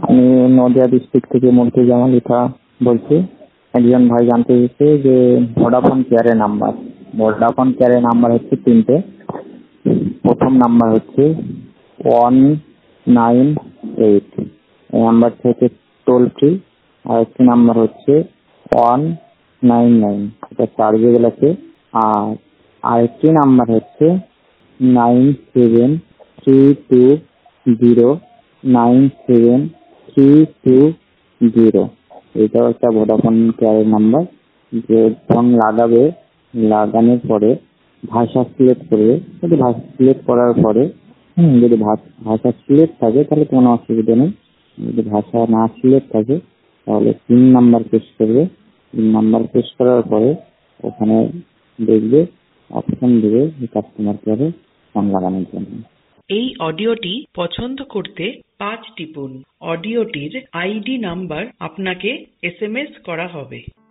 আমি নদিয়া ডিস্ট্রিক্ট থেকে মুর্তজা লিখা বলছি। একজন ভাই জানতে চেয়েছে যে ভোডাফোন কেয়ারের নাম্বার। ভোডাফোন কেয়ারের নাম্বার হচ্ছে 3টে। প্রথম নাম্বার হচ্ছে 198। এই নাম্বার থেকে টোল ফ্রি। আর একটি নাম্বার হচ্ছে 199, এটা চার্জেবল আছে। আর আরেকটি নাম্বার হচ্ছে 9732097320। এটাও একটা ভোডাফোন কেয়ারের নাম্বার। যে ফোন লাগাবে, লাগানোর পরে ভাষা সিলেক্ট করবে। যদি ভাষা সিলেক্ট করার পরে যদি ভাষা সিলেক্ট থাকে তাহলে কোনো অসুবিধা নেই। যদি ভাষা না সিলেক্ট থাকে তাহলে 3 নাম্বার প্রেস করবে। 3 নাম্বার প্রেস করার পরে ওখানে দেখবে অপশন দেবে কাস্টমার কেয়ারে ফোন লাগানোর জন্য। এই অডিওটি পছন্দ করতে 5 টিপুন। অডিওটির আইডি নাম্বার আপনাকে SMS করা হবে।